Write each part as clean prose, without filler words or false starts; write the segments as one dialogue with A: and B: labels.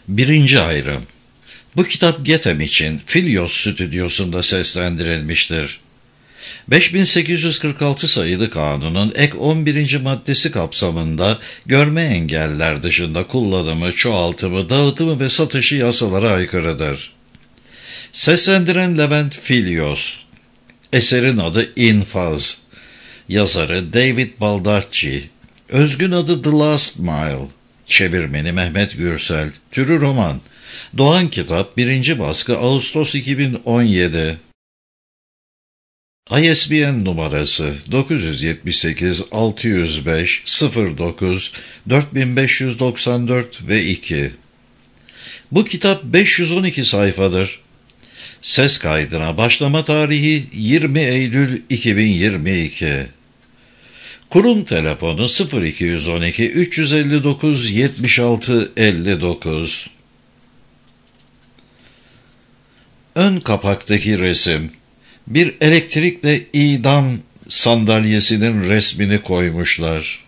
A: Birinci ayrım. Bu kitap Getem için Filyos stüdyosunda seslendirilmiştir. 5846 sayılı kanunun ek 11. maddesi kapsamında görme engelliler dışında kullanımı, çoğaltımı, dağıtımı ve satışı yasalara aykırıdır. Seslendiren Levent Filyos. Eserin adı İnfaz. Yazarı David Baldacci. Özgün adı The Last Mile. Çevirmeni Mehmet Gürsel. Türü roman. Doğan Kitap 1. baskı Ağustos 2017. ISBN numarası 978 605 09 4594 ve 2. Bu kitap 512 sayfadır. Ses kaydına başlama tarihi 20 Eylül 2022. Kurum telefonu 0212 359 76 59. Ön kapaktaki resim, bir elektrikle idam sandalyesinin resmini koymuşlar.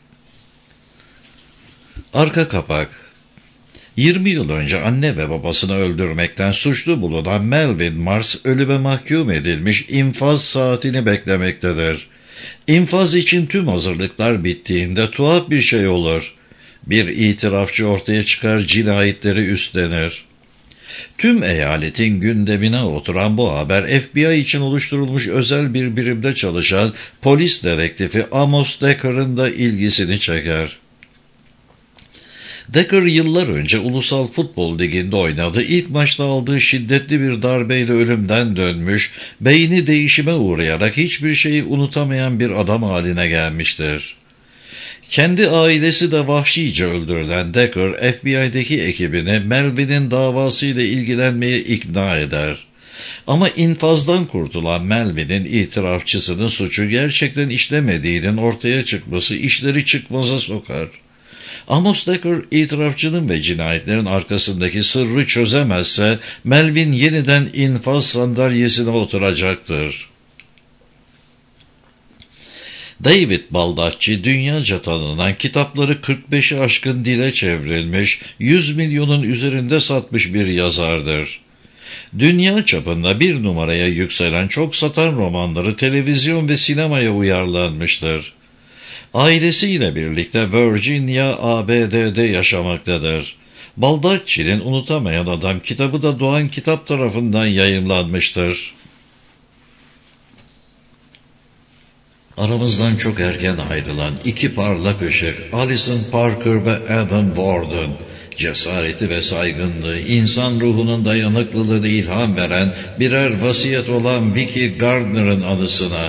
A: Arka kapak, 20 yıl önce anne ve babasını öldürmekten suçlu bulunan Melvin Mars ölüme mahkum edilmiş, infaz saatini beklemektedir. İnfaz için tüm hazırlıklar bittiğinde tuhaf bir şey olur. Bir itirafçı ortaya çıkar, cinayetleri üstlenir. Tüm eyaletin gündemine oturan bu haber FBI için oluşturulmuş özel bir birimde çalışan polis dedektifi Amos Decker'ın da ilgisini çeker. Decker yıllar önce Ulusal Futbol Ligi'nde oynadı. İlk maçta aldığı şiddetli bir darbeyle ölümden dönmüş, beyni değişime uğrayarak hiçbir şeyi unutamayan bir adam haline gelmiştir. Kendi ailesi de vahşice öldürülen Decker, FBI'deki ekibini Melvin'in davasıyla ilgilenmeye ikna eder. Ama infazdan kurtulan Melvin'in itirafçısının suçu gerçekten işlemediğinin ortaya çıkması işleri çıkmaza sokar. Amos Decker, itirafçının ve cinayetlerin arkasındaki sırrı çözemezse Melvin yeniden infaz sandalyesine oturacaktır. David Baldacci dünyaca tanınan, kitapları 45'i aşkın dile çevrilmiş, 100 milyonun üzerinde satmış bir yazardır. Dünya çapında bir numaraya yükselen çok satan romanları televizyon ve sinemaya uyarlanmıştır. Ailesiyle birlikte Virginia, ABD'de yaşamaktadır. Baldacci'nin Unutamayan Adam kitabı da Doğan Kitap tarafından yayımlanmıştır. Aramızdan çok erken ayrılan iki parlak ışık, Alison Parker ve Adam Warden, cesareti ve saygınlığı, insan ruhunun dayanıklılığını ilham veren birer vasiyet olan Vicky Gardner'ın anısına.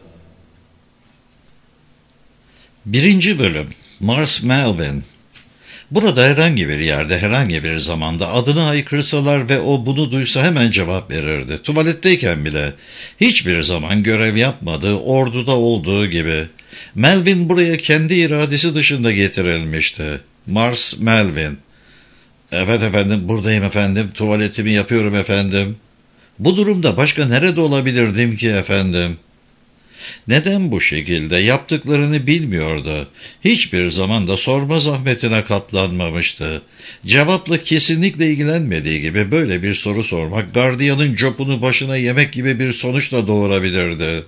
A: 1. bölüm. Mars Melvin. Burada herhangi bir yerde, herhangi bir zamanda adını haykırsalar ve o bunu duysa hemen cevap verirdi. Tuvaletteyken bile. Hiçbir zaman görev yapmadığı, orduda olduğu gibi. Melvin buraya kendi iradesi dışında getirilmişti. Mars Melvin. Evet efendim, buradayım efendim, tuvaletimi yapıyorum efendim. Bu durumda başka nerede olabilirdim ki efendim? Neden bu şekilde yaptıklarını bilmiyordu. Hiçbir zaman da sorma zahmetine katlanmamıştı. Cevapla kesinlikle ilgilenmediği gibi böyle bir soru sormak, gardiyanın copunu başına yemek gibi bir sonuçla doğurabilirdi.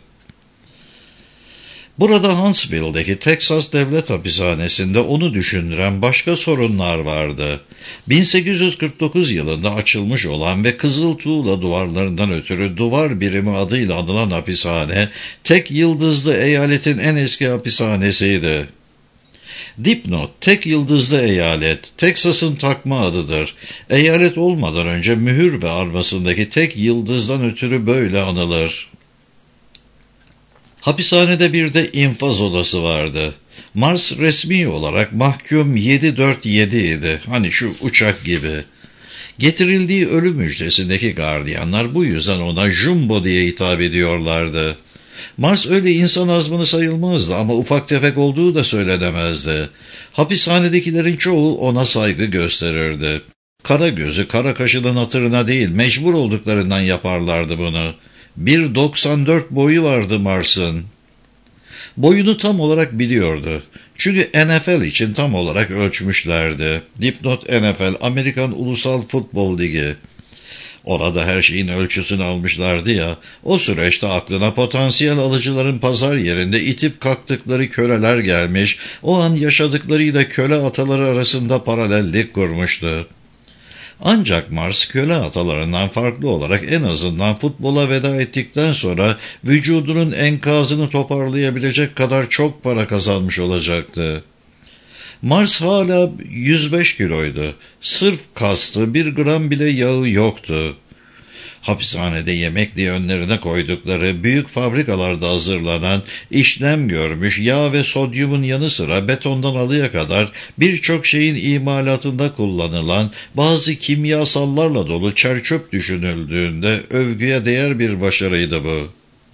A: Burada Huntsville'deki Texas Devlet Hapishanesi'nde onu düşündüren başka sorunlar vardı. 1849 yılında açılmış olan ve kızıl tuğla duvarlarından ötürü duvar birimi adıyla anılan hapishane, tek yıldızlı eyaletin en eski hapishanesiydi. Dipnot, tek yıldızlı eyalet, Texas'ın takma adıdır. Eyalet olmadan önce mühür ve armasındaki tek yıldızdan ötürü böyle anılır. Hapishanede bir de infaz odası vardı. Mars resmi olarak mahkum 747 idi. Hani şu uçak gibi. Getirildiği ölüm müjdesindeki gardiyanlar bu yüzden ona Jumbo diye hitap ediyorlardı. Mars öyle insan azmanı sayılmazdı ama ufak tefek olduğu da söylenemezdi. Hapishanedekilerin çoğu ona saygı gösterirdi. Kara gözü, kara kaşının hatırına değil, mecbur olduklarından yaparlardı bunu. 1.94 boyu vardı Mars'ın. Boyunu tam olarak biliyordu. Çünkü NFL için tam olarak ölçmüşlerdi. Dipnot NFL, Amerikan Ulusal Futbol Ligi. Orada her şeyin ölçüsünü almışlardı ya, o süreçte aklına potansiyel alıcıların pazar yerinde itip kalktıkları köleler gelmiş, o an yaşadıklarıyla köle ataları arasında paralellik kurmuştu. Ancak Mars köle atalarından farklı olarak en azından futbola veda ettikten sonra vücudunun enkazını toparlayabilecek kadar çok para kazanmış olacaktı. Mars hala 105 kiloydu. Sırf kastı, 1 gram bile yağı yoktu. Hapishanede yemek diye önlerine koydukları, büyük fabrikalarda hazırlanan, işlem görmüş yağ ve sodyumun yanı sıra betondan alıya kadar birçok şeyin imalatında kullanılan bazı kimyasallarla dolu çerçöp düşünüldüğünde övgüye değer bir başarıydı bu.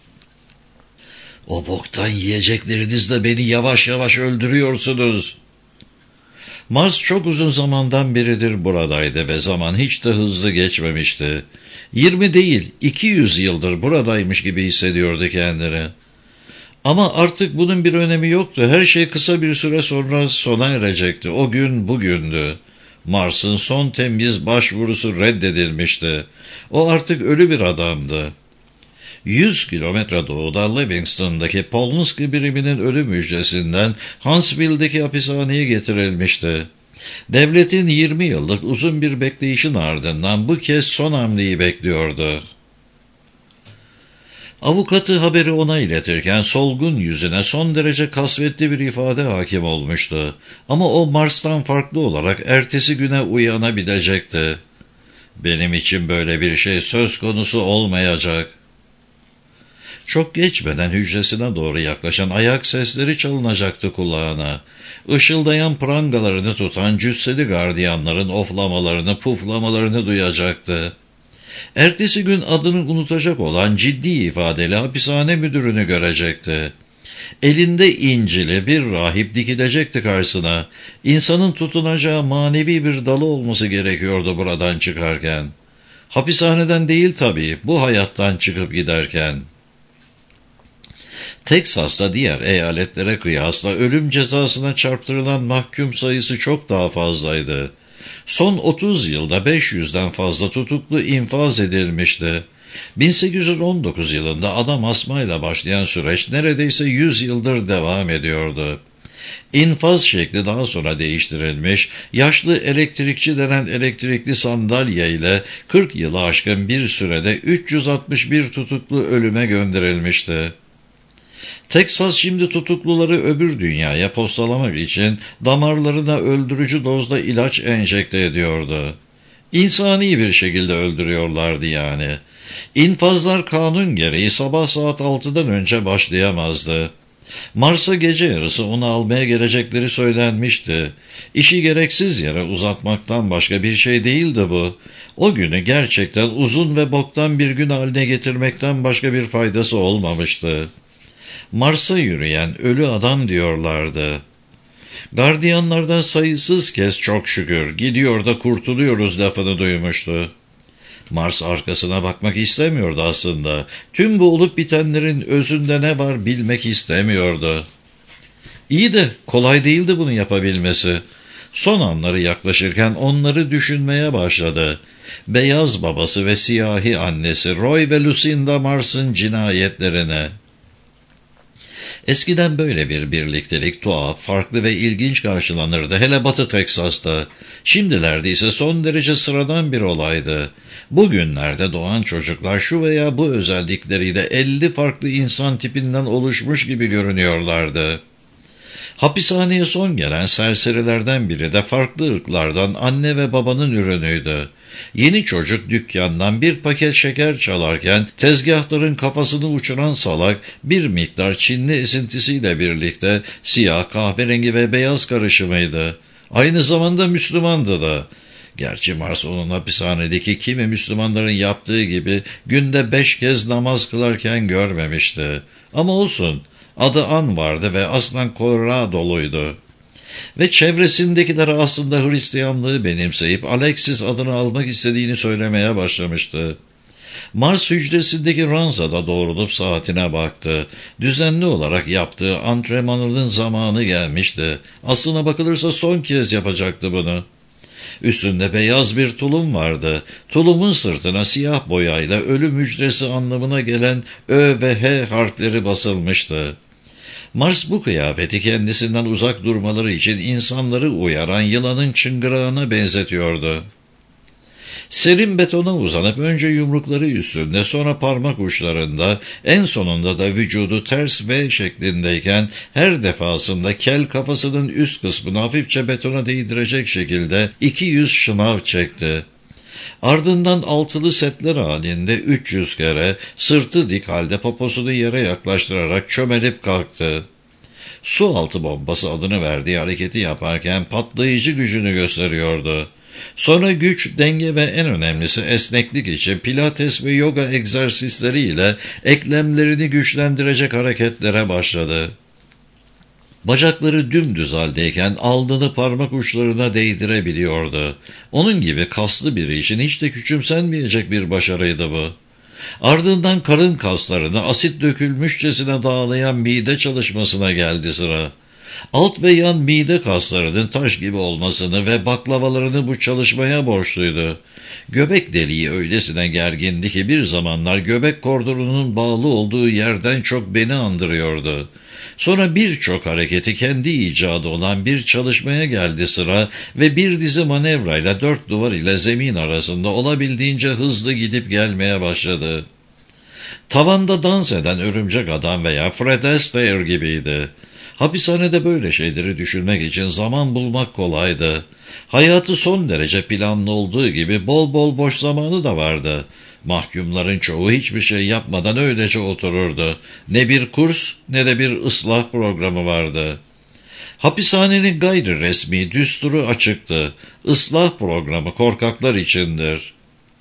A: "O boktan yiyeceklerinizle beni yavaş yavaş öldürüyorsunuz." Mars çok uzun zamandan beridir buradaydı ve zaman hiç de hızlı geçmemişti. 20 değil, 200 yıldır buradaymış gibi hissediyordu kendini. Ama artık bunun bir önemi yoktu. Her şey kısa bir süre sonra sona erecekti. O gün bugündü. Mars'ın son temiz başvurusu reddedilmişti. O artık ölü bir adamdı. 100 kilometre doğuda Livingston'daki Polonsky biriminin ölü müjdesinden Huntsville'deki hapishaneye getirilmişti. Devletin 20 yıllık uzun bir bekleyişin ardından bu kez son hamleyi bekliyordu. Avukatı haberi ona iletirken solgun yüzüne son derece kasvetli bir ifade hakim olmuştu. Ama o Mars'tan farklı olarak ertesi güne uyanabilecekti. "Benim için böyle bir şey söz konusu olmayacak." Çok geçmeden hücresine doğru yaklaşan ayak sesleri çalınacaktı kulağına. Işıldayan prangalarını tutan cüsseli gardiyanların oflamalarını, puflamalarını duyacaktı. Ertesi gün adını unutacak olan ciddi ifadeli hapishane müdürünü görecekti. Elinde İncil'i bir rahip dikilecekti karşısına. İnsanın tutunacağı manevi bir dalı olması gerekiyordu buradan çıkarken. Hapishaneden değil tabii, bu hayattan çıkıp giderken. Teksas'ta diğer eyaletlere kıyasla ölüm cezasına çarptırılan mahkum sayısı çok daha fazlaydı. Son 30 yılda 500'den fazla tutuklu infaz edilmişti. 1819 yılında adam asmayla başlayan süreç neredeyse 100 yıldır devam ediyordu. İnfaz şekli daha sonra değiştirilmiş, yaşlı elektrikçi denen elektrikli sandalye ile 40 yılı aşkın bir sürede 361 tutuklu ölüme gönderilmişti. Teksas şimdi tutukluları öbür dünyaya postalamak için damarlarına öldürücü dozda ilaç enjekte ediyordu. İnsani bir şekilde öldürüyorlardı yani. İnfazlar kanun gereği sabah saat 6'dan önce başlayamazdı. Mars'a gece yarısı onu almaya gelecekleri söylenmişti. İşi gereksiz yere uzatmaktan başka bir şey değildi bu. O günü gerçekten uzun ve boktan bir gün haline getirmekten başka bir faydası olmamıştı. Mars'a yürüyen ölü adam diyorlardı. Gardiyanlardan sayısız kez çok şükür gidiyor da kurtuluyoruz lafını duymuştu. Mars arkasına bakmak istemiyordu aslında. Tüm bu olup bitenlerin özünde ne var bilmek istemiyordu. İyi de kolay değildi bunu yapabilmesi. Son anları yaklaşırken onları düşünmeye başladı. Beyaz babası ve siyahi annesi Roy ve Lucinda Mars'ın cinayetlerine. Eskiden böyle bir birliktelik tuhaf, farklı ve ilginç karşılanırdı, hele Batı Teksas'ta. Şimdilerde ise son derece sıradan bir olaydı. Bugünlerde doğan çocuklar şu veya bu özellikleriyle 50 farklı insan tipinden oluşmuş gibi görünüyorlardı. Hapishaneye son gelen serserilerden biri de farklı ırklardan anne ve babanın ürünüydü. Yeni çocuk dükkandan bir paket şeker çalarken tezgahtarın kafasını uçuran salak bir miktar Çinli esintisiyle birlikte siyah, kahverengi ve beyaz karışımıydı. Aynı zamanda Müslümandı da. Gerçi Mars onun hapishanedeki kimi Müslümanların yaptığı gibi günde 5 kez namaz kılarken görmemişti. Ama olsun, adı An vardı ve aslen Colorado'luydu. Ve çevresindekiler aslında Hristiyanlığı benimseyip Alexis adını almak istediğini söylemeye başlamıştı. Mars hücresindeki ranzada doğrulup saatine baktı. Düzenli olarak yaptığı antrenmanının zamanı gelmişti. Aslına bakılırsa son kez yapacaktı bunu. Üstünde beyaz bir tulum vardı. Tulumun sırtına siyah boyayla ölüm hücresi anlamına gelen Ö ve H harfleri basılmıştı. Mars bu kıyafeti kendisinden uzak durmaları için insanları uyaran yılanın çıngırağına benzetiyordu. Serin betona uzanıp önce yumrukları üstünde, sonra parmak uçlarında, en sonunda da vücudu ters V şeklindeyken her defasında kel kafasının üst kısmını hafifçe betona değdirecek şekilde 200 şınav çekti. Ardından altılı setler halinde 300 kere sırtı dik halde poposunu yere yaklaştırarak çömelip kalktı. Su altı bombası adını verdiği hareketi yaparken patlayıcı gücünü gösteriyordu. Sonra güç, denge ve en önemlisi esneklik için pilates ve yoga egzersizleriyle eklemlerini güçlendirecek hareketlere başladı. Bacakları dümdüz haldeyken alnını parmak uçlarına değdirebiliyordu. Onun gibi kaslı biri için hiç de küçümsenmeyecek bir başarıydı bu. Ardından karın kaslarını asit dökülmüşçesine dağlayan mide çalışmasına geldi sıra. Alt ve yan mide kaslarının taş gibi olmasını ve baklavalarını bu çalışmaya borçluydu. Göbek deliği öylesine gergindi ki bir zamanlar göbek kordonunun bağlı olduğu yerden çok beni andırıyordu. Sonra birçok hareketi kendi icadı olan bir çalışmaya geldi sıra ve bir dizi manevrayla dört duvar ile zemin arasında olabildiğince hızlı gidip gelmeye başladı. Tavanda dans eden örümcek adam veya Fred Astaire gibiydi. Hapishanede böyle şeyleri düşünmek için zaman bulmak kolaydı. Hayatı son derece planlı olduğu gibi bol bol boş zamanı da vardı. Mahkumların çoğu hiçbir şey yapmadan öylece otururdu. Ne bir kurs ne de bir ıslah programı vardı. Hapishanenin gayri resmi düsturu açıktı. Islah programı korkaklar içindir.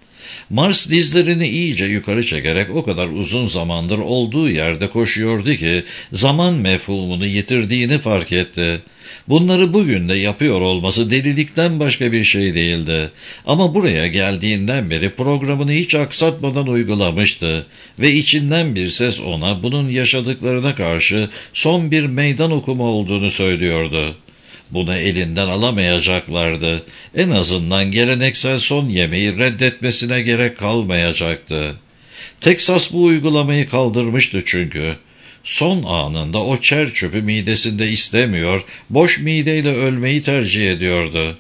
A: Mars dizlerini iyice yukarı çekerek o kadar uzun zamandır olduğu yerde koşuyordu ki zaman mefhumunu yitirdiğini fark etti. Bunları bugün de yapıyor olması delilikten başka bir şey değildi. Ama buraya geldiğinden beri programını hiç aksatmadan uygulamıştı ve içinden bir ses ona bunun yaşadıklarına karşı son bir meydan okuma olduğunu söylüyordu. Bunu elinden alamayacaklardı. En azından geleneksel son yemeği reddetmesine gerek kalmayacaktı. Texas bu uygulamayı kaldırmıştı çünkü. Son anında o çer çöpü midesinde istemiyor, boş mideyle ölmeyi tercih ediyordu.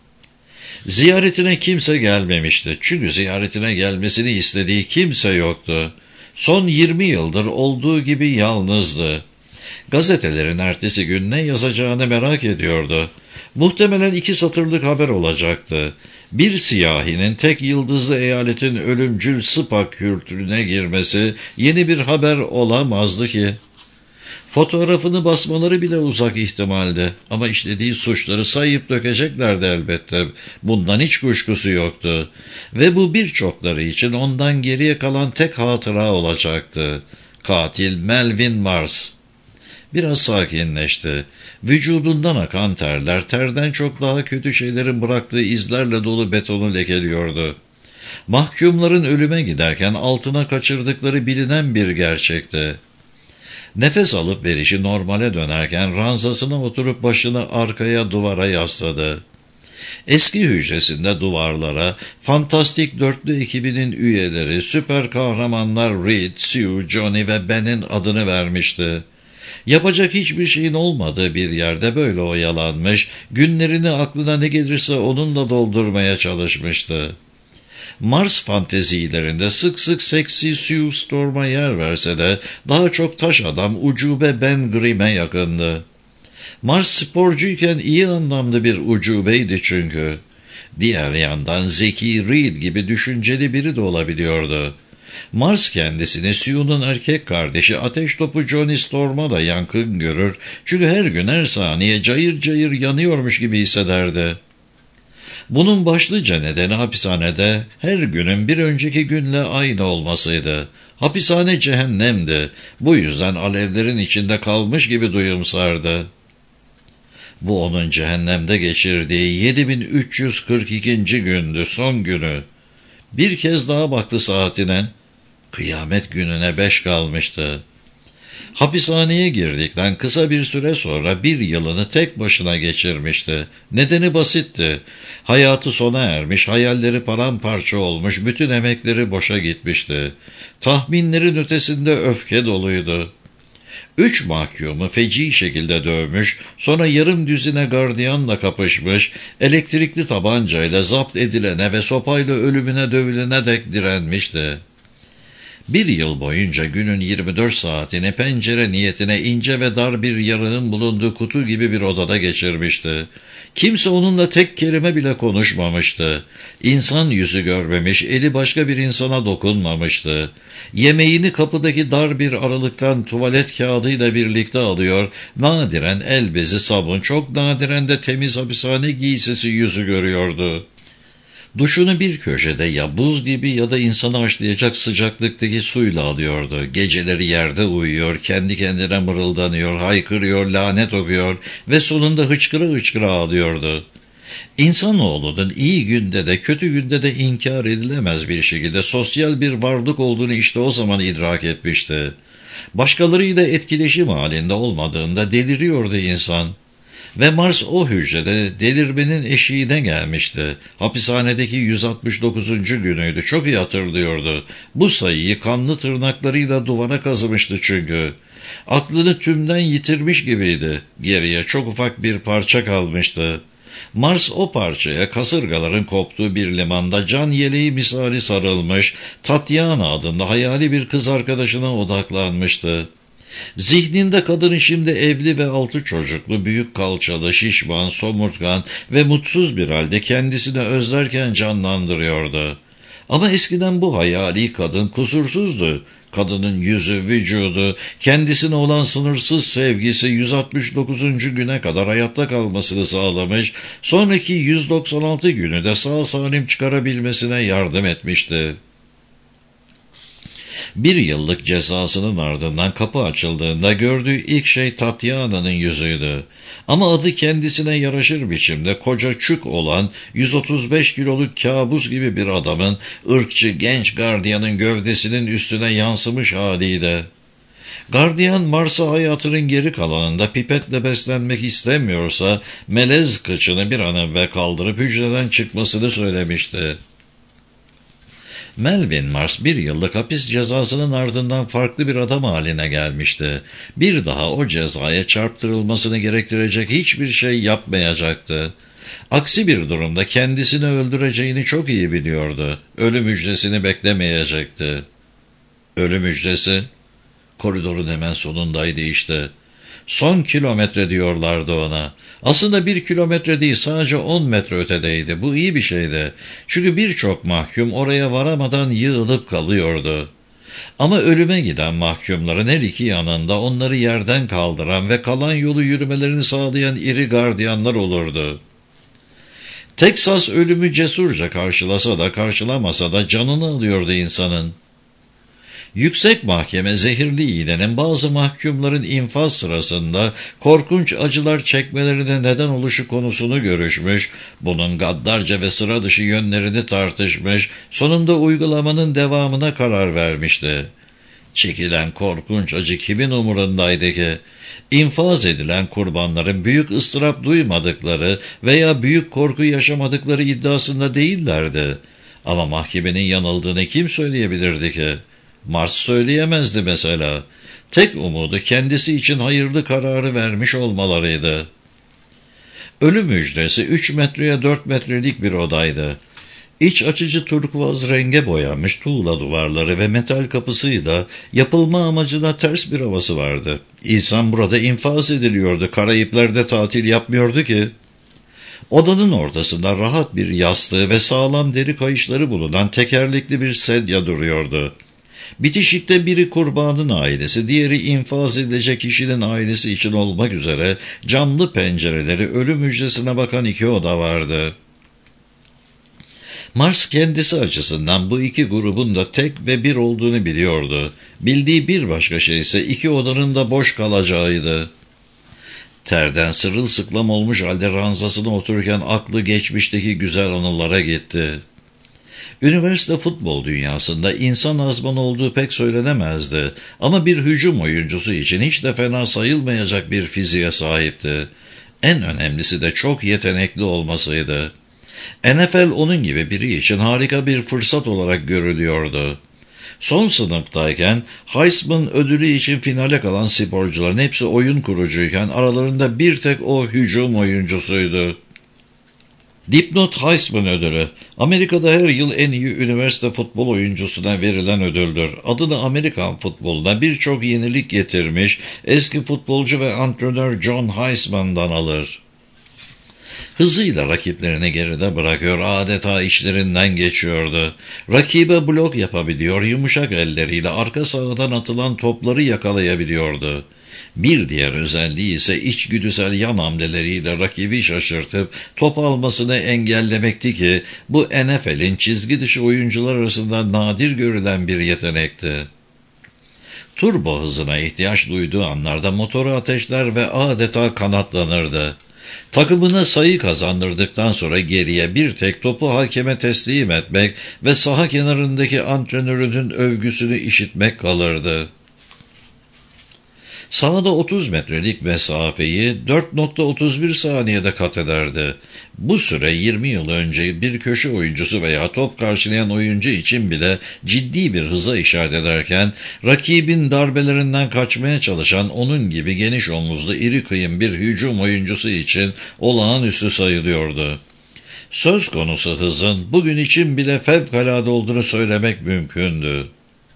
A: Ziyaretine kimse gelmemişti. Çünkü ziyaretine gelmesini istediği kimse yoktu. Son 20 yıldır olduğu gibi yalnızdı. Gazetelerin ertesi gün ne yazacağını merak ediyordu. Muhtemelen 2 satırlık haber olacaktı. Bir siyahinin tek yıldızlı eyaletin ölümcül spa kültürüne girmesi yeni bir haber olamazdı ki. Fotoğrafını basmaları bile uzak ihtimaldi. Ama işlediği suçları sayıp dökeceklerdi elbette. Bundan hiç kuşkusu yoktu. Ve bu birçokları için ondan geriye kalan tek hatıra olacaktı. Katil Melvin Mars. Biraz sakinleşti. Vücudundan akan terler, terden çok daha kötü şeylerin bıraktığı izlerle dolu betonu lekeliyordu. Mahkumların ölüme giderken altına kaçırdıkları bilinen bir gerçekti. Nefes alıp verişi normale dönerken ranzasına oturup başını arkaya duvara yasladı. Eski hücresinde duvarlara fantastik dörtlü ekibinin üyeleri, süper kahramanlar Reed, Sue, Johnny ve Ben'in adını vermişti. Yapacak hiçbir şeyin olmadığı bir yerde böyle oyalanmış, günlerini aklına ne gelirse onunla doldurmaya çalışmıştı. Mars fantezilerinde sık sık seksi Sue Storm'a yer verse de daha çok taş adam ucube Ben Grimm'e yakındı. Mars sporcuyken iyi anlamda bir ucubeydi çünkü. Diğer yandan zeki Reed gibi düşünceli biri de olabiliyordu. Mars kendisini Sue'nun erkek kardeşi ateş topu Johnny Storm'a da yankın görür çünkü her gün her saniye cayır cayır yanıyormuş gibi hissederdi. Bunun başlıca nedeni hapishanede her günün bir önceki günle aynı olmasıydı. Hapishane cehennemdi. Bu yüzden alevlerin içinde kalmış gibi duyumsardı. Bu onun cehennemde geçirdiği 7342. gündü, son günü. Bir kez daha baktı saatine. Kıyamet gününe 5 kalmıştı. Hapishaneye girdikten kısa bir süre sonra 1 yılını tek başına geçirmişti. Nedeni basitti. Hayatı sona ermiş, hayalleri paramparça olmuş, bütün emekleri boşa gitmişti. Tahminlerin ötesinde öfke doluydu. 3 mahkumu feci şekilde dövmüş, sonra yarım düzine gardiyanla kapışmış, elektrikli tabancayla zapt edilene ve sopayla ölümüne dövülene dek direnmişti. 1 yıl boyunca günün 24 saatini pencere niyetine ince ve dar bir yarığın bulunduğu kutu gibi bir odada geçirmişti. Kimse onunla tek kelime bile konuşmamıştı. İnsan yüzü görmemiş, eli başka bir insana dokunmamıştı. Yemeğini kapıdaki dar bir aralıktan tuvalet kağıdıyla birlikte alıyor, nadiren el bezi, sabun, çok nadiren de temiz hapishane giysisi yüzü görüyordu. Duşunu bir köşede ya buz gibi ya da insanı haşlayacak sıcaklıktaki suyla alıyordu. Geceleri yerde uyuyor, kendi kendine mırıldanıyor, haykırıyor, lanet okuyor ve sonunda hıçkıra hıçkıra ağlıyordu. İnsanoğlunun iyi günde de kötü günde de inkar edilemez bir şekilde sosyal bir varlık olduğunu işte o zaman idrak etmişti. Başkalarıyla etkileşim halinde olmadığında deliriyordu insan. Ve Mars o hücrede delirmenin eşiğine gelmişti. Hapishanedeki 169. günüydü. Çok iyi hatırlıyordu. Bu sayıyı kanlı tırnaklarıyla duvara kazımıştı çünkü. Aklını tümden yitirmiş gibiydi. Geriye çok ufak bir parça kalmıştı. Mars o parçaya kasırgaların koptuğu bir limanda can yeleği misali sarılmış, Tatyana adında hayali bir kız arkadaşına odaklanmıştı. Zihninde kadının şimdi evli ve 6 çocuklu, büyük kalçalı, şişman, somurtkan ve mutsuz bir halde kendisini özlerken canlandırıyordu. Ama eskiden bu hayali kadın kusursuzdu. Kadının yüzü, vücudu, kendisine olan sınırsız sevgisi 169. güne kadar hayatta kalmasını sağlamış, sonraki 196 günü de sağ salim çıkarabilmesine yardım etmişti. 1 yıllık cezasının ardından kapı açıldığında gördüğü ilk şey Tatyana'nın yüzüydü. Ama adı kendisine yaraşır biçimde koca çük olan 135 kiloluk kabus gibi bir adamın ırkçı genç gardiyanın gövdesinin üstüne yansımış haliydi. Gardiyan Mars'a hayatının geri kalanında pipetle beslenmek istemiyorsa melez kıçını bir an evvel kaldırıp hücreden çıkmasını söylemişti. Melvin Mars 1 yıllık hapis cezasının ardından farklı bir adam haline gelmişti. Bir daha o cezaya çarptırılmasını gerektirecek hiçbir şey yapmayacaktı. Aksi bir durumda kendisini öldüreceğini çok iyi biliyordu. Ölüm müjdesini beklemeyecekti. Ölüm müjdesi koridorun hemen sonundaydı işte. Son kilometre diyorlardı ona. Aslında 1 kilometre değil, sadece 10 metre ötedeydi. Bu iyi bir şeydi. Çünkü birçok mahkum oraya varamadan yığılıp kalıyordu. Ama ölüme giden mahkumların her iki yanında onları yerden kaldıran ve kalan yolu yürümelerini sağlayan iri gardiyanlar olurdu. Teksas ölümü cesurca karşılasa da karşılamasa da canını alıyordu insanın. Yüksek Mahkeme zehirli iğnenin bazı mahkumların infaz sırasında korkunç acılar çekmelerine neden oluşu konusunu görüşmüş, bunun gaddarca ve sıra dışı yönlerini tartışmış, sonunda uygulamanın devamına karar vermişti. Çekilen korkunç acı kimin umurundaydı ki? İnfaz edilen kurbanların büyük ıstırap duymadıkları veya büyük korku yaşamadıkları iddiasında değillerdi. Ama mahkemenin yanıldığını kim söyleyebilirdi ki? Mars söyleyemezdi mesela. Tek umudu kendisi için hayırlı kararı vermiş olmalarıydı. Ölüm hücresi 3 metreye 4 metrelik bir odaydı. İç açıcı turkuaz renge boyanmış tuğla duvarları ve metal kapısıyla yapılma amacına ters bir havası vardı. İnsan burada infaz ediliyordu, Karayipler'de tatil yapmıyordu ki. Odanın ortasında rahat bir yastığı ve sağlam deri kayışları bulunan tekerlekli bir sedye duruyordu. Bitişikte biri kurbanın ailesi, diğeri infaz edilecek kişinin ailesi için olmak üzere camlı pencereleri ölüm hücresine bakan 2 oda vardı. Mars kendisi açısından bu 2 grubun da tek ve bir olduğunu biliyordu. Bildiği bir başka şey ise 2 odanın da boş kalacağıydı. Terden sırılsıklam olmuş halde ranzasına otururken aklı geçmişteki güzel anılara gitti. Üniversite futbol dünyasında insan azmanı olduğu pek söylenemezdi ama bir hücum oyuncusu için hiç de fena sayılmayacak bir fiziğe sahipti. En önemlisi de çok yetenekli olmasıydı. NFL onun gibi biri için harika bir fırsat olarak görülüyordu. Son sınıftayken Heisman ödülü için finale kalan sporcuların hepsi oyun kurucuyken aralarında bir tek o hücum oyuncusuydu. Dipnot Heisman ödülü, Amerika'da her yıl en iyi üniversite futbol oyuncusuna verilen ödüldür. Adını Amerikan futboluna birçok yenilik getirmiş eski futbolcu ve antrenör John Heisman'dan alır. Hızıyla rakiplerini geride bırakıyor, adeta içlerinden geçiyordu. Rakibe blok yapabiliyor, yumuşak elleriyle arka sahadan atılan topları yakalayabiliyordu. Bir diğer özelliği ise içgüdüsel yan hamleleriyle rakibi şaşırtıp top almasını engellemekti ki bu NFL'in çizgi dışı oyuncular arasında nadir görülen bir yetenekti. Turbo hızına ihtiyaç duyduğu anlarda motoru ateşler ve adeta kanatlanırdı. Takımına sayı kazandırdıktan sonra geriye bir tek topu hakeme teslim etmek ve saha kenarındaki antrenörünün övgüsünü işitmek kalırdı. Sahada 30 metrelik mesafeyi 4.31 saniyede kat ederdi. Bu süre 20 yıl önce bir köşe oyuncusu veya top karşılayan oyuncu için bile ciddi bir hıza işaret ederken, rakibin darbelerinden kaçmaya çalışan onun gibi geniş omuzlu iri kıyım bir hücum oyuncusu için olağanüstü sayılıyordu. Söz konusu hızın bugün için bile fevkalade olduğunu söylemek mümkündü.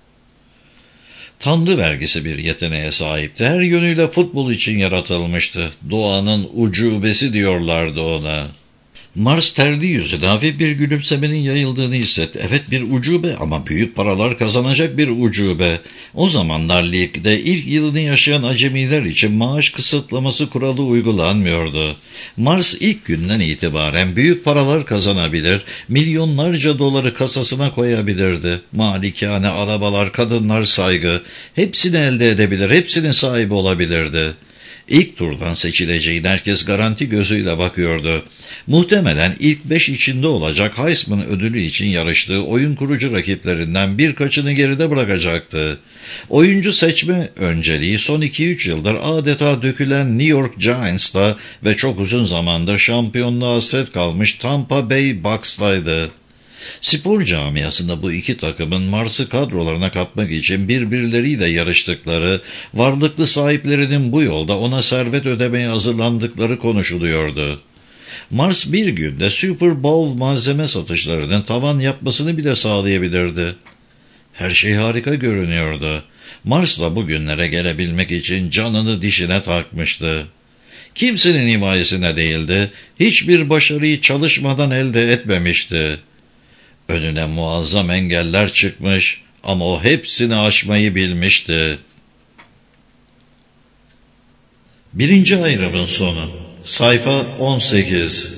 A: Tanrı vergisi bir yeteneğe sahipti. Her yönüyle futbol için yaratılmıştı. Doğanın ucubesi diyorlardı ona. Mars terli yüzüne hafif bir gülümsemenin yayıldığını hissetti. Evet, bir ucube ama büyük paralar kazanacak bir ucube. O zamanlar ligde ilk yılını yaşayan acemiler için maaş kısıtlaması kuralı uygulanmıyordu. Mars ilk günden itibaren büyük paralar kazanabilir, milyonlarca doları kasasına koyabilirdi. Malikane, arabalar, kadınlar, saygı, hepsini elde edebilir, hepsinin sahibi olabilirdi. İlk turdan seçileceğin herkes garanti gözüyle bakıyordu. Muhtemelen ilk 5 içinde olacak Heisman ödülü için yarıştığı oyun kurucu rakiplerinden birkaçını geride bırakacaktı. Oyuncu seçme önceliği son 2-3 yıldır adeta dökülen New York Giants'ta ve çok uzun zamandır şampiyonluğa hasret kalmış Tampa Bay Bucs'taydı. Spor camiasında bu iki takımın Mars'ı kadrolarına katmak için birbirleriyle yarıştıkları, varlıklı sahiplerinin bu yolda ona servet ödemeye hazırlandıkları konuşuluyordu. Mars bir günde Super Bowl malzeme satışlarının tavan yapmasını bile sağlayabilirdi. Her şey harika görünüyordu. Mars da bugünlere gelebilmek için canını dişine takmıştı. Kimsenin himayesine değildi, hiçbir başarıyı çalışmadan elde etmemişti. Önüne muazzam engeller çıkmış ama o hepsini aşmayı bilmişti. 1. ayrımın sonu. Sayfa 18.